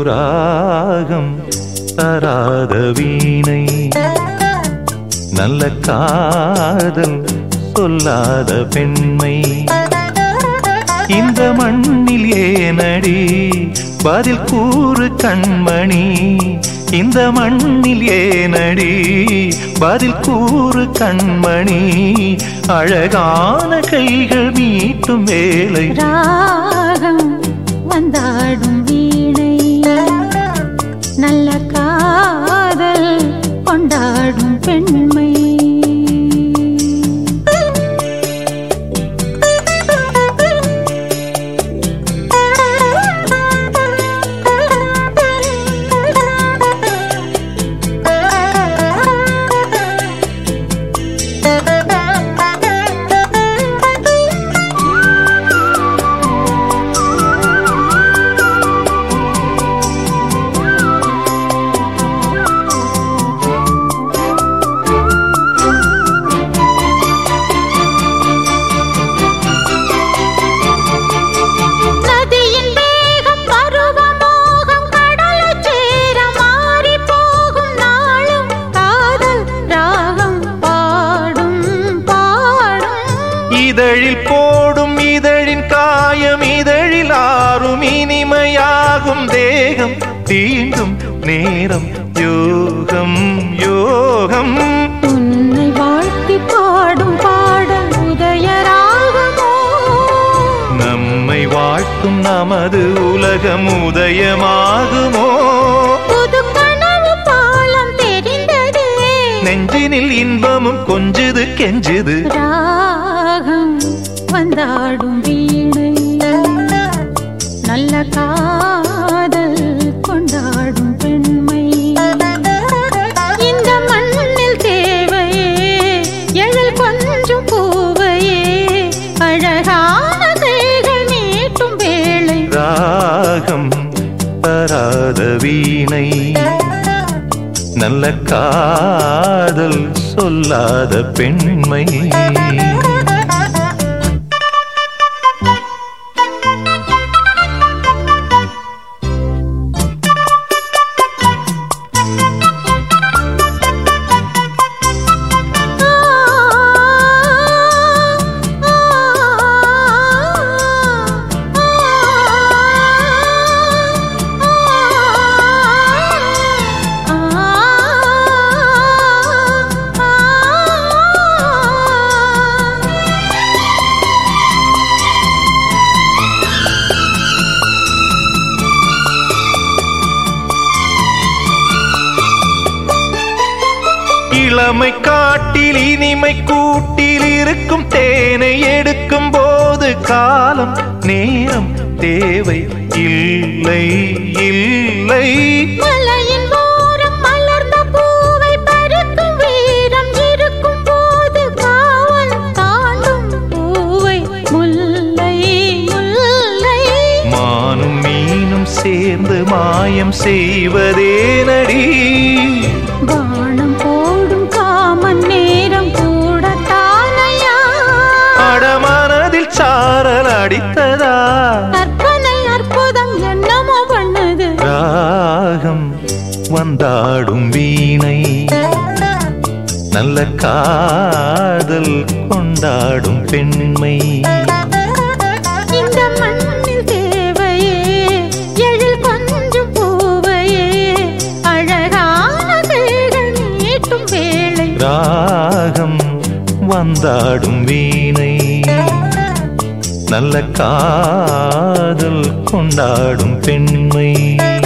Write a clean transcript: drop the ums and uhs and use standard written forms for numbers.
ராகம் தராத வீணை, நல்ல காதல் சொல்லாத பெண்மை. இந்த மண்ணில் ஏனடி பதில் கூறு கண்மணி, இந்த மண்ணில் ஏனடி பதில் கூறு கண்மணி. அழகான கைகள் மீட்டும் வேலை, ராகம் வந்தாடும் வீணை, நல்ல காதல் கொண்டாடும் பெண்மை. இதழில் போடும் இதழின் காயம் இதழில் ஆறும் இனிமையாகும் தேகம் தீண்டும் நேரம் யோகம் யோகம். உன்னை வாழ்த்தி பாடும் பாடல் உதயராகமோ, நம்மை வாழ்த்தும் நமது உலகம் உதயமாகுமோ. புது கனவு பாலம் தெரிந்ததே, நெஞ்சினில் இன்பமும் கொஞ்சுது கெஞ்சுது. ராகம் வந்தாடும் வீணை, நல்ல காதல் கொண்டாடும் பெண்மை. இந்த மண்ணில் தேவையே எழில் கொஞ்சம் பூவையே, அழகான கைகள் நீட்டும் வேளை. ராகம் தராத வீணை, நல்ல காதல் சொல்லாத பெண்மை. இளமை காட்டில் இனிமை கூட்டில் இருக்கும் தேனை எடுக்கும் போது காலம் நேரம் தேவை இல்லை இல்லை. மலையின் ஓரம் மலர்ந்த பூவை பறிக்கும் வீரம் இருக்கும் போது காவல் தாண்டும் பூவை முல்லை முல்லை. மானும் மீனும் சேர்ந்து மாயம் செய்வதேனடி, வானம் போடும் காமன் நேரம் கூட தானையா. அடமனதில் சாரல் அடித்ததா, கற்பனை அற்புதம் என்னமோ பண்ணது. ராகம் வந்தாடும் வீணை, நல்ல காதல் கொண்டாடும் பெண்மை. இந்த மண்ணில் தேவையே எழில் கொஞ்சம் பூவையே, அழகான கைகள் நீட்டும் வேளை. ராகம் வந்தாடும் வீணை, நல்ல காதல் கொண்டாடும் பெண்மை.